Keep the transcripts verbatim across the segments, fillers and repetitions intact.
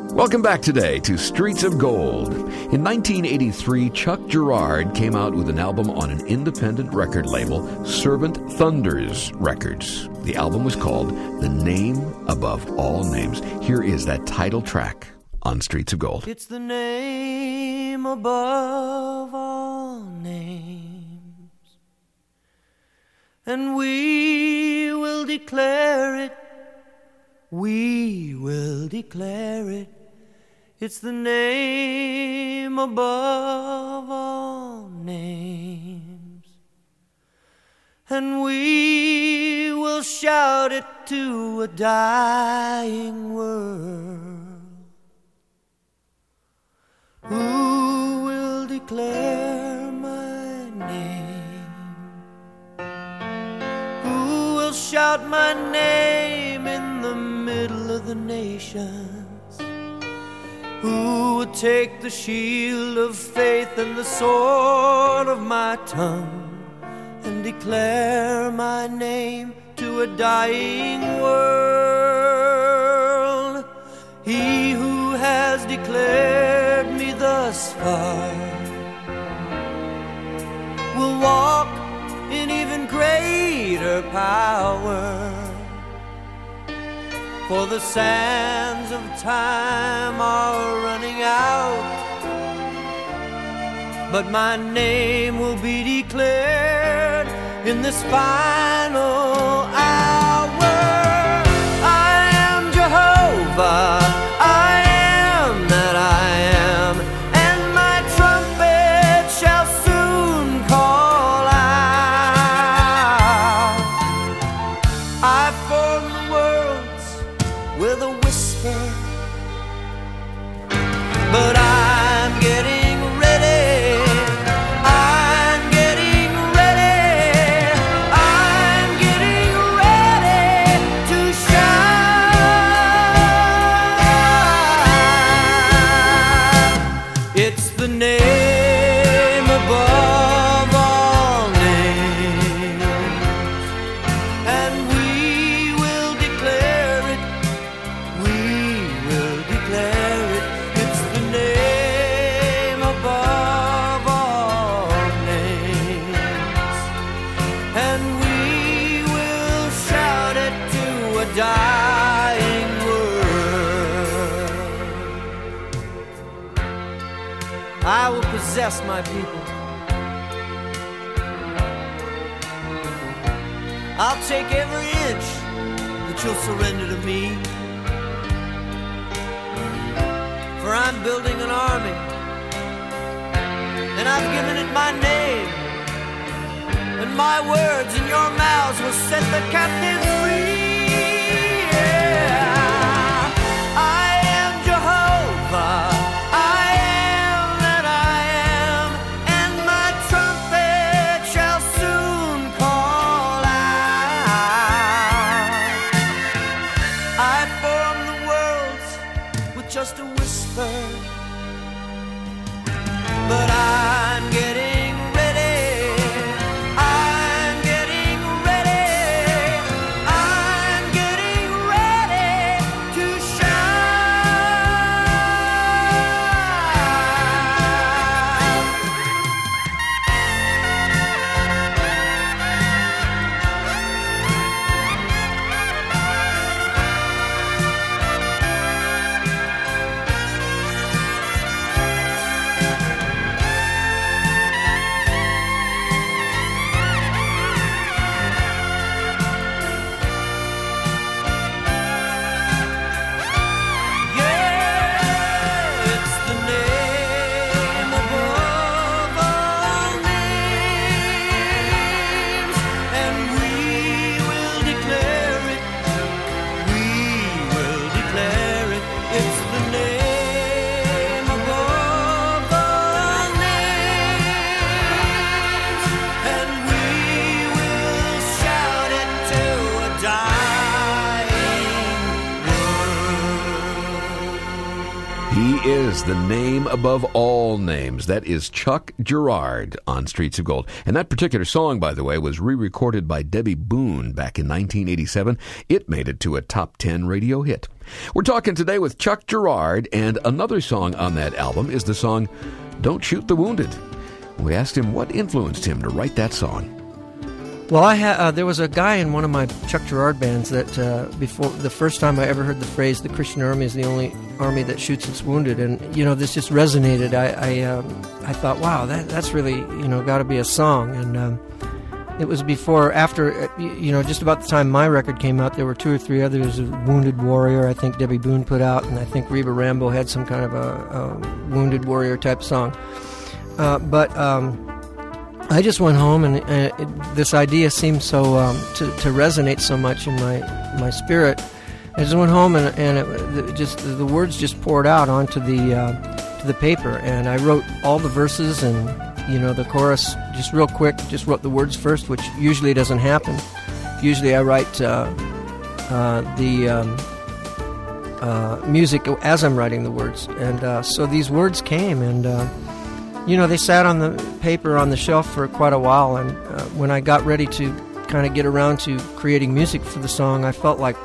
Welcome back today to Streets of Gold. In nineteen eighty-three, Chuck Girard came out with an album on an independent record label, Servant Thunders Records. The album was called The Name Above All Names. Here is that title track on Streets of Gold. It's the name above all names, and we will declare it, we will declare it. It's the name above all names, and we will shout it to a dying world. Who will declare my name? Who will shout my name in the middle of the nations? Who would take the shield of faith and the sword of my tongue and declare my name to a dying world? He who has declared me thus far will walk in even greater power. For the sands of time are running out, but my name will be declared in this final hour. I am Jehovah, I am that I am, and my trumpet shall soon call out. I form the worlds with a whisper, but I'm getting ready, I'm getting ready, I'm getting ready to shine. It's the name above all names, and we will declare it, we will declare it. It's the name above all names, and we will shout it to a dying world. I will possess my people. I'll take every inch that you'll surrender to me. For I'm building an army, and I've given it my name, and my words in your mouths will set the captives free. Yeah. I am Jehovah, I am that I am, and my trumpet shall soon call out. I form the worlds with just a whisper, but I'm getting ready, I'm getting ready, I'm He is the name above all names. That is Chuck Girard on Streets of Gold. And that particular song, by the way, was re-recorded by Debbie Boone back in nineteen eighty-seven. It made it to a top ten radio hit. We're talking today with Chuck Girard, and another song on that album is the song Don't Shoot the Wounded. We asked him what influenced him to write that song. Well, I ha- uh, there was a guy in one of my Chuck Girard bands that uh, before the first time I ever heard the phrase "the Christian Army is the only army that shoots its wounded," and you know this just resonated. I I, um, I thought, wow, that that's really you know got to be a song. And um, it was before, after you know, just about the time my record came out, there were two or three others. Wounded Warrior, I think Debbie Boone put out, and I think Reba Rambo had some kind of a, a Wounded Warrior type song. Uh, but um, I just went home, and uh, it, this idea seemed so um, to, to resonate so much in my my spirit. I just went home, and and it, just the words just poured out onto the uh, to the paper, and I wrote all the verses and you know the chorus just real quick. Just wrote the words first, which usually doesn't happen. Usually, I write uh, uh, the um, uh, music as I'm writing the words, and uh, so these words came and. Uh, You know, they sat on the paper on the shelf for quite a while, and uh, when I got ready to kind of get around to creating music for the song, I felt like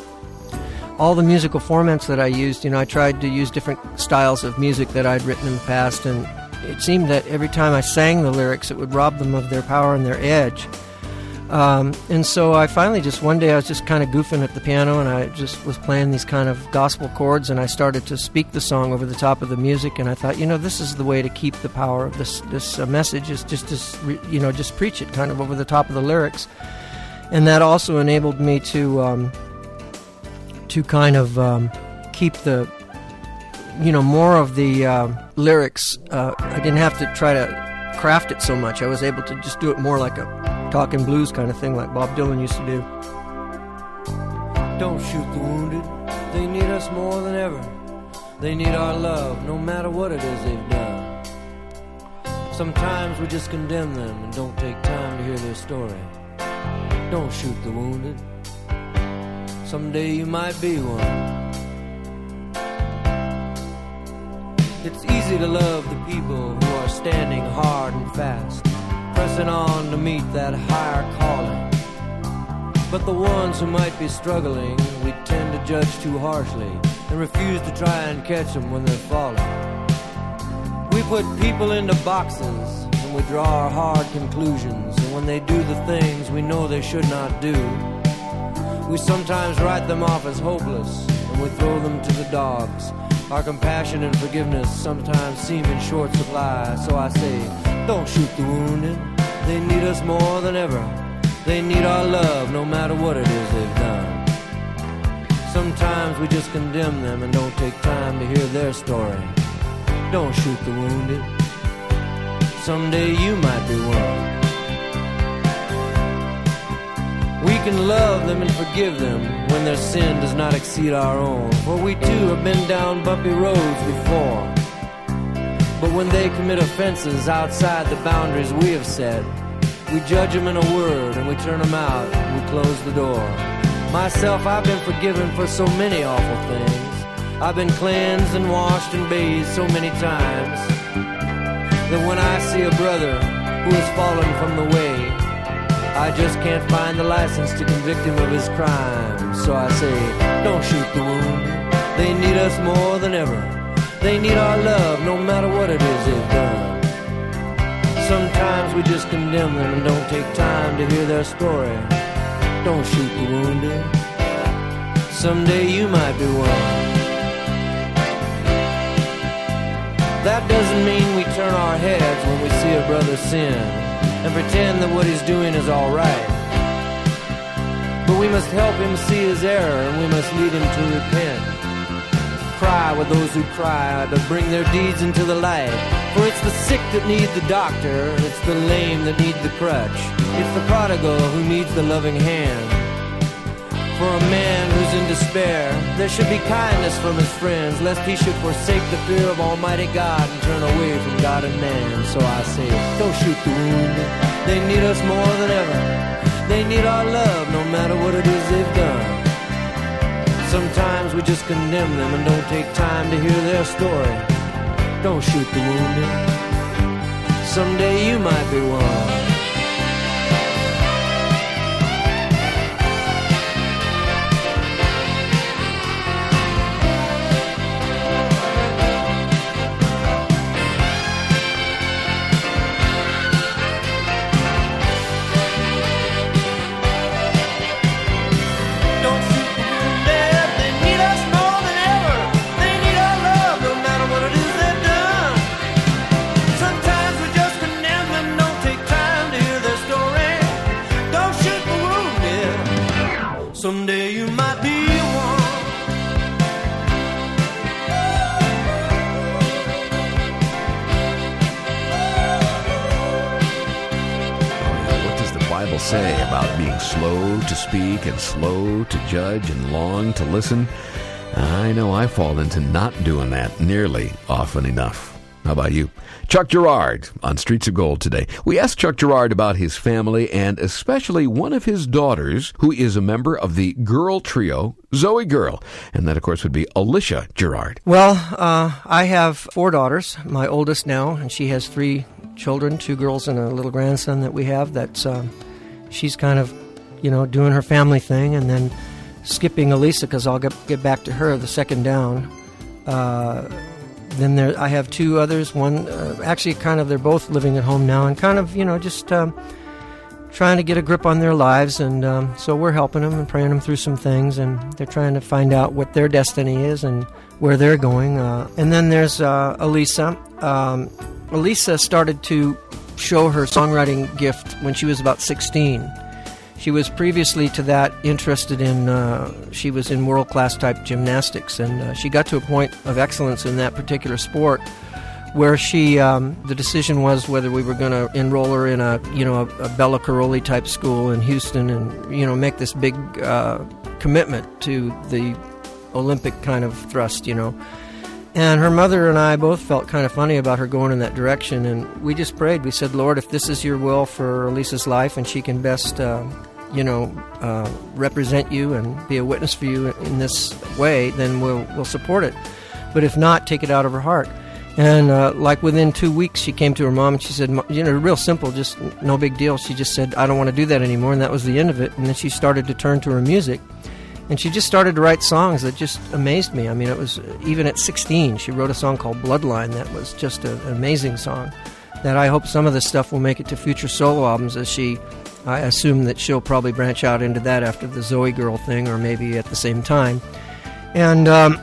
all the musical formats that I used, you know, I tried to use different styles of music that I'd written in the past, and it seemed that every time I sang the lyrics, it would rob them of their power and their edge. Um, and so I finally just, one day I was just kind of goofing at the piano, and I just was playing these kind of gospel chords, and I started to speak the song over the top of the music, and I thought, you know, this is the way to keep the power of this this uh, message, is just to, you know, just preach it kind of over the top of the lyrics. And that also enabled me to, um, to kind of um, keep the, you know, more of the uh, lyrics. Uh, I didn't have to try to craft it so much. I was able to just do it more like a talking blues kind of thing like Bob Dylan used to do. Don't shoot the wounded, they need us more than ever. They need our love, no matter what it is they've done. Sometimes we just condemn them and don't take time to hear their story. Don't shoot the wounded, someday you might be one. It's easy to love the people who are standing hard and fast, pressing on to meet that higher calling. But the ones who might be struggling, we tend to judge too harshly and refuse to try and catch them when they're falling. We put people into boxes and we draw our hard conclusions, and when they do the things we know they should not do, we sometimes write them off as hopeless and we throw them to the dogs. Our compassion and forgiveness sometimes seem in short supply, so I say, don't shoot the wounded, they need us more than ever. They need our love, no matter what it is they've done. Sometimes we just condemn them and don't take time to hear their story. Don't shoot the wounded, someday you might be one. We can love them and forgive them when their sin does not exceed our own, for we too have been down bumpy roads before. But when they commit offenses outside the boundaries we have set, we judge them in a word and we turn them out and we close the door. Myself, I've been forgiven for so many awful things. I've been cleansed and washed and bathed so many times that when I see a brother who has fallen from the way, I just can't find the license to convict him of his crime. So I say, don't shoot the wounded, they need us more than ever. They need our love, no matter what it is they've done. Sometimes we just condemn them and don't take time to hear their story. Don't shoot the wounded, someday you might be one. That doesn't mean we turn our heads when we see a brother sin and pretend that what he's doing is all right. But we must help him see his error, and we must lead him to repent. Cry with those who cry, but bring their deeds into the light. For it's the sick that need the doctor, and it's the lame that need the crutch. It's the prodigal who needs the loving hand. For a man who's in despair, there should be kindness from his friends, lest he should forsake the fear of Almighty God and turn away from God and man. So I say, don't shoot the wounded, they need us more than ever. They need our love, no matter what it is they've done. Sometimes we just condemn them and don't take time to hear their story. Don't shoot the wounded. Someday you might be one. Someday you might be one. What does the Bible say about being slow to speak and slow to judge and long to listen? I know I fall into not doing that nearly often enough. How about you? Chuck Girard on Streets of Gold today. We asked Chuck Girard about his family and especially one of his daughters who is a member of the girl trio, Zoe Girl. And that, of course, would be Alicia Girard. Well, uh, I have four daughters, my oldest now, and she has three children, two girls and a little grandson that we have. That's uh, she's kind of, you know, doing her family thing and then skipping Elisa because I'll get, get back to her the second down. Uh Then there, I have two others. One, uh, actually, kind of, they're both living at home now, and kind of, you know, just um, trying to get a grip on their lives. And um, so we're helping them and praying them through some things, and they're trying to find out what their destiny is and where they're going. Uh, and then there's uh, Elisa. Um, Elisa started to show her songwriting gift when she was about sixteen. She was previously to that interested in, uh, she was in world-class type gymnastics, and uh, she got to a point of excellence in that particular sport where she, um, the decision was whether we were going to enroll her in a, you know, a, a Bella Caroli type school in Houston and, you know, make this big uh, commitment to the Olympic kind of thrust, you know. And her mother and I both felt kind of funny about her going in that direction, and we just prayed. We said, Lord, if this is your will for Elisa's life and she can best... Uh, you know, uh, represent you and be a witness for you in this way, then we'll we'll support it. But if not, take it out of her heart. And uh, like within two weeks, she came to her mom and she said, you know, real simple, just no big deal. She just said, I don't want to do that anymore, and that was the end of it. And then she started to turn to her music, and she just started to write songs that just amazed me. I mean, it was, even at sixteen, she wrote a song called Bloodline that was just a, an amazing song that I hope some of this stuff will make it to future solo albums as she... I assume that she'll probably branch out into that after the Zoe Girl thing, or maybe at the same time. And um,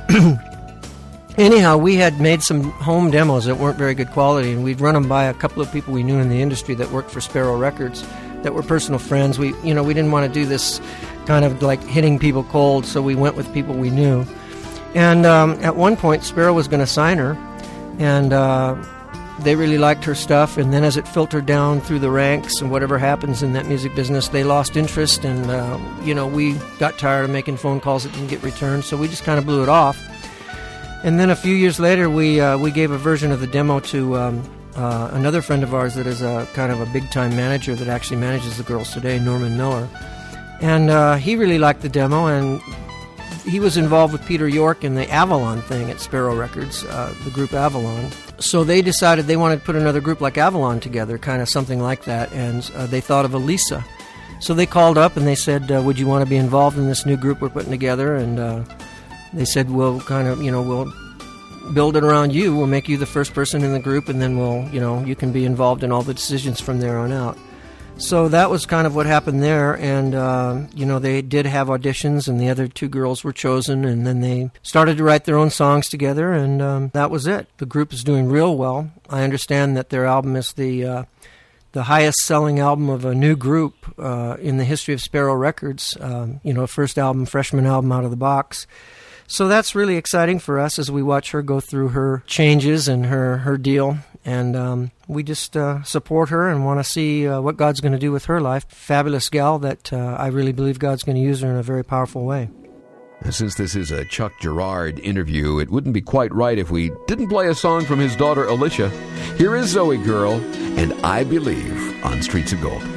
anyhow, we had made some home demos that weren't very good quality, and we'd run them by a couple of people we knew in the industry that worked for Sparrow Records, that were personal friends. We, you know, we didn't want to do this kind of like hitting people cold, so we went with people we knew. And um, at one point, Sparrow was going to sign her, and uh, they really liked her stuff, and then as it filtered down through the ranks and whatever happens in that music business, they lost interest, and, uh, you know, we got tired of making phone calls that didn't get returned, so we just kind of blew it off. And then a few years later, we uh, we gave a version of the demo to um, uh, another friend of ours that is a kind of a big-time manager that actually manages the girls today, Norman Miller. And uh, he really liked the demo, and he was involved with Peter York in the Avalon thing at Sparrow Records, uh, the group Avalon. So they decided they wanted to put another group like Avalon together, kind of something like that, and uh, they thought of Elisa. So they called up and they said, uh, would you want to be involved in this new group we're putting together? And uh, they said, we'll kind of, you know, we'll build it around you. We'll make you the first person in the group, and then we'll, you know, you can be involved in all the decisions from there on out. So that was kind of what happened there, and, uh, you know, they did have auditions, and the other two girls were chosen, and then they started to write their own songs together, and um, that was it. The group is doing real well. I understand that their album is the uh, the highest-selling album of a new group uh, in the history of Sparrow Records, um, you know, first album, freshman album out of the box. So that's really exciting for us as we watch her go through her changes and her, her deal. And um, we just uh, support her and want to see uh, what God's going to do with her life. Fabulous gal that uh, I really believe God's going to use her in a very powerful way. Since this is a Chuck Girard interview, it wouldn't be quite right if we didn't play a song from his daughter Alicia. Here is Zoe Girl and I Believe on Streets of Gold.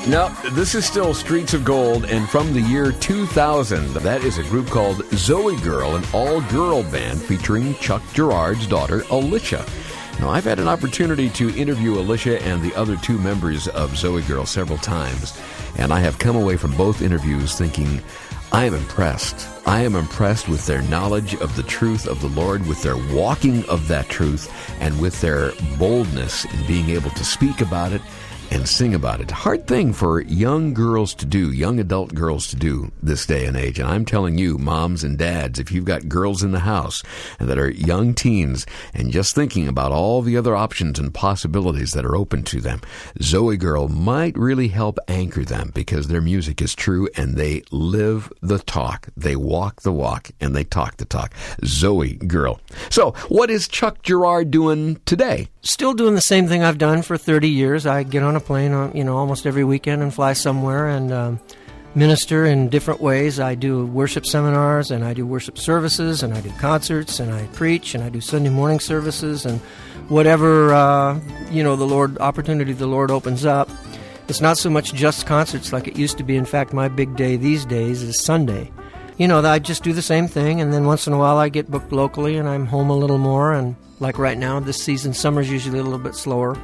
No, this is still Streets of Gold, and from the year two thousand, that is a group called Zoe Girl, an all-girl band featuring Chuck Girard's daughter, Alicia. Now, I've had an opportunity to interview Alicia and the other two members of Zoe Girl several times, and I have come away from both interviews thinking, I am impressed. I am impressed with their knowledge of the truth of the Lord, with their walking of that truth, and with their boldness in being able to speak about it and sing about it. Hard thing for young girls to do, young adult girls to do this day and age. And I'm telling you, moms and dads, if you've got girls in the house that are young teens and just thinking about all the other options and possibilities that are open to them, Zoe Girl might really help anchor them, because their music is true and they live the talk. They walk the walk and they talk the talk. Zoe Girl. So, what is Chuck Girard doing today? Still doing the same thing I've done for thirty years. I get on a plane, you know, almost every weekend and fly somewhere and um, minister in different ways. I do worship seminars, and I do worship services, and I do concerts, and I preach, and I do Sunday morning services, and whatever, uh, you know, the Lord, opportunity the Lord opens up. It's not so much just concerts like it used to be. In fact, my big day these days is Sunday. You know, I just do the same thing, and then once in a while I get booked locally, and I'm home a little more, and like right now, this season, summer's usually a little bit slower.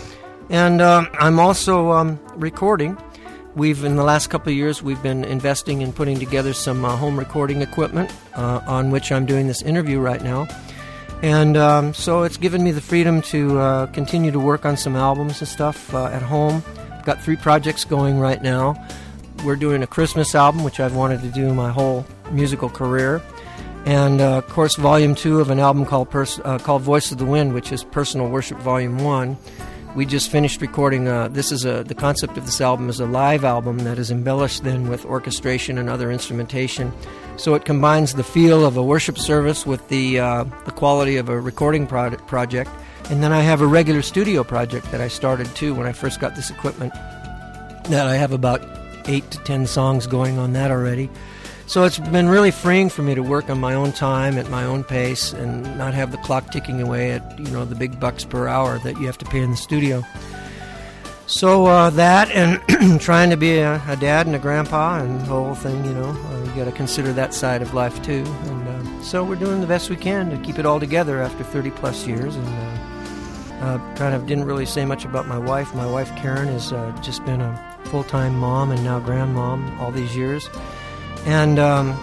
And um, I'm also um, recording. We've, in the last couple of years, we've been investing in putting together some uh, home recording equipment uh, on which I'm doing this interview right now. And um, so it's given me the freedom to uh, continue to work on some albums and stuff uh, at home. I've got three projects going right now. We're doing a Christmas album, which I've wanted to do my whole musical career. And, uh, of course, Volume two of an album called Pers- uh, called Voice of the Wind, which is Personal Worship Volume one. We just finished recording, uh, this is a, the concept of this album is a live album that is embellished then with orchestration and other instrumentation. So it combines the feel of a worship service with the, uh, the quality of a recording pro- project. And then I have a regular studio project that I started, too, when I first got this equipment, that I have about eight to ten songs going on that already. So it's been really freeing for me to work on my own time at my own pace and not have the clock ticking away at, you know, the big bucks per hour that you have to pay in the studio. So uh, that and trying to be a, a dad and a grandpa and the whole thing, you know, uh, you got to consider that side of life too. And uh, so we're doing the best we can to keep it all together after thirty plus years. And uh, uh, kind of didn't really say much about my wife. My wife Karen has uh, just been a full-time mom and now grandmom all these years. And um,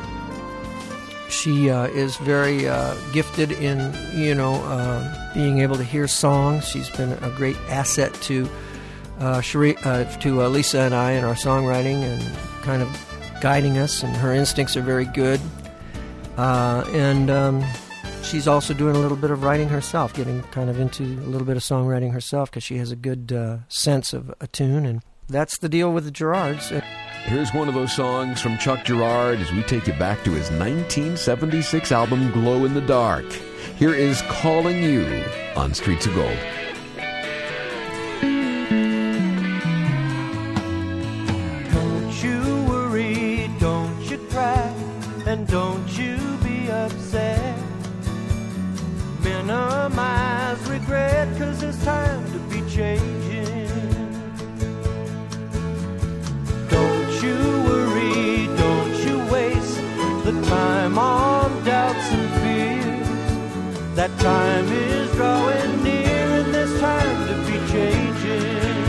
she uh, is very uh, gifted in, you know, uh, being able to hear songs. She's been a great asset to uh, Cherie, uh, to uh, Lisa and I in our songwriting and kind of guiding us. And her instincts are very good. Uh, and um, she's also doing a little bit of writing herself, getting kind of into a little bit of songwriting herself because she has a good uh, sense of a tune. And that's the deal with the Girards. Here's one of those songs from Chuck Girard as we take you back to his nineteen seventy-six album, Glow in the Dark. Here is Calling You on Streets of Gold. Don't you worry, don't you cry, and don't you be upset. Minimize regret, 'cause it's time to be changing. You worry, don't you waste the time on doubts and fears. That time is drawing near, and there's time to be changing.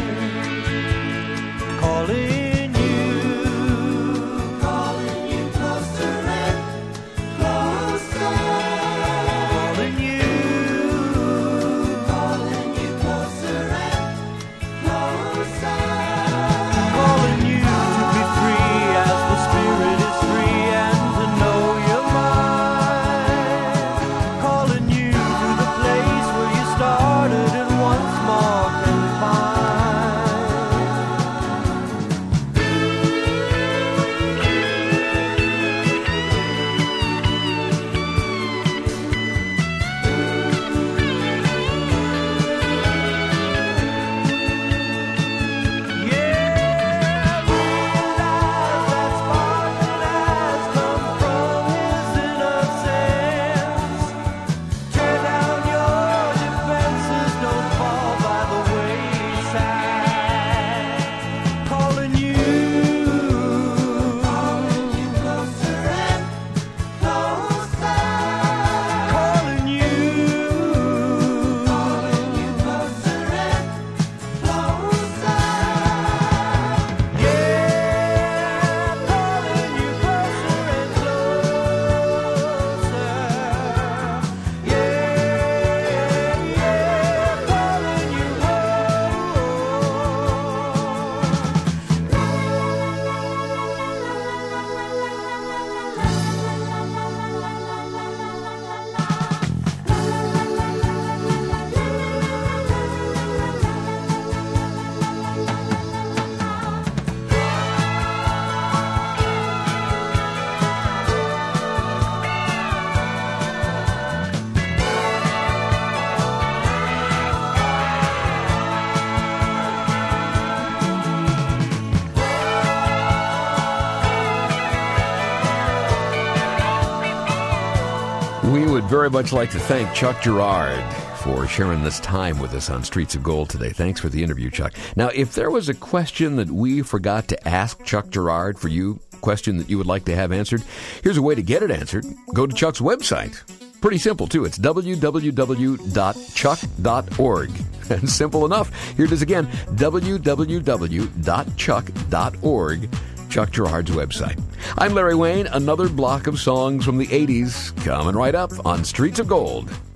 Calling you, calling you closer and closer. Calling you, calling you closer and closer. Calling you. Calling you to the place very much like to thank Chuck Girard for sharing this time with us on Streets of Gold today. Thanks for the interview, Chuck. Now, if there was a question that we forgot to ask Chuck Girard for you, question that you would like to have answered, here's a way to get it answered. Go to Chuck's website. Pretty simple, too. It's w w w dot chuck dot org. And simple enough. Here it is again, w w w dot chuck dot org. Chuck Girard's website. I'm Larry Wayne. Another block of songs from the eighties coming right up on Streets of Gold.